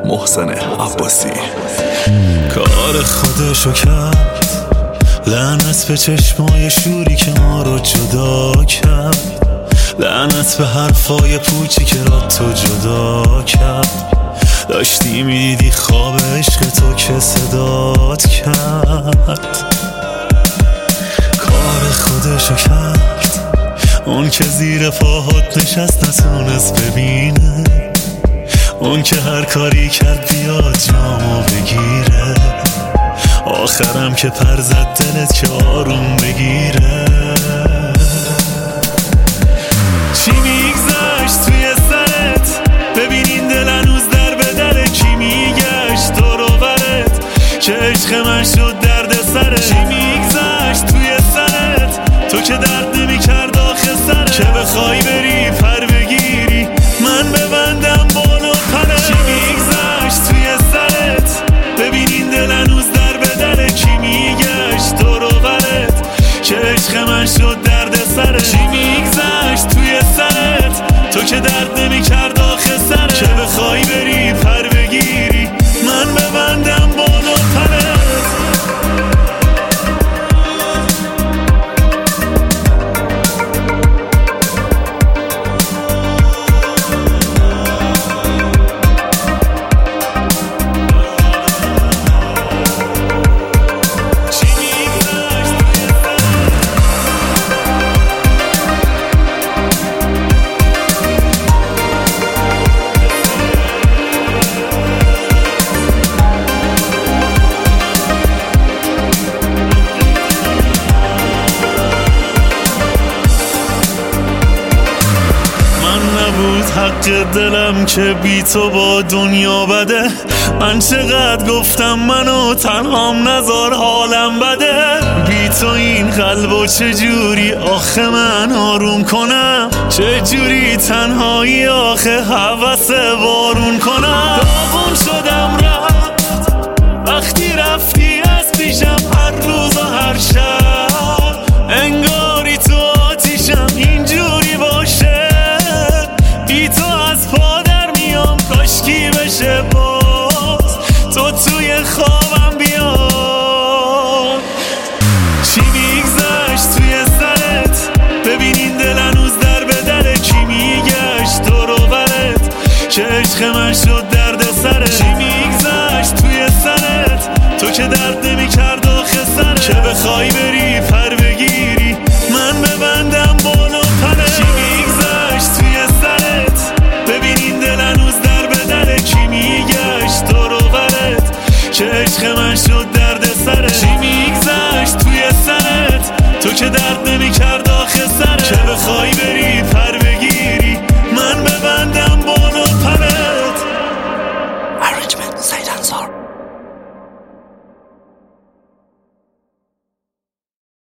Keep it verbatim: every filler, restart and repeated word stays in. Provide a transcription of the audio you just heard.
محسن عباسی. کار خودشو کرد، لعنت به چشمای شوری که ما رو جدا کرد، لعنت به حرفای پوچی که را تو جدا کرد. داشتی میدیدی خواب عشق تو که صدات کرد. کار خودشو کرد، اون که زیر پاهات نشست نتونست ببینه، اون که هر کاری کرد بیاد جامو بگیره، آخرم که پر زد دلت که آروم بگیره. چی میگذشت توی سرت؟ ببین این دل هنوز در به در کی میگشت دور و برت که عشق من شد درد سرت. چی میگذشت توی سرت؟ تو که درد نمیکرد آخه سرت، که بخوای بری پر بگیری من ببندم بالا پرت. چی میگذشت توی سرت؟ ببین این دل هنوز در به در کی میگشت دور و برت که عشق من شد درد سرت. چی میگذشت توی سرت؟ تو که درد نمیکرد آخه سرت، که بخوای بری پر بگیری من ببندم بالا پرت. حق دلم که بی تو با دنیا بده، من چقدر گفتم منو تنهام نذار حالم بده. بی تو این قلبو چجوری آخه من آروم کنم، چجوری تنهایی آخه حوث بارون کنم. داغون شدم رفت وقتی رفتی از پیشم، هر روز و هر شب انگاری تو آتیشم اینجوری باشه. بی تو از پا در میام کاشکی بشه باز تو توی خوابم بیاد. چی میگذشت توی سرت؟ ببین این دل هنوز در به در کی میگشت دور و برت که عشق من شد درد سرت. چی میگذشت توی سرت؟ تو که درد نمیکرد آخه سرت، که بخوای بری پر بگیری من ببندم بالا پرت. چی میگذشت توی سرت؟ ببین این دل هنوز در به در کی میگشت دور و برت که عشق من شد درد سرت. چی میگذشت توی سرت؟ تو که درد نمیکرد آخه سرت،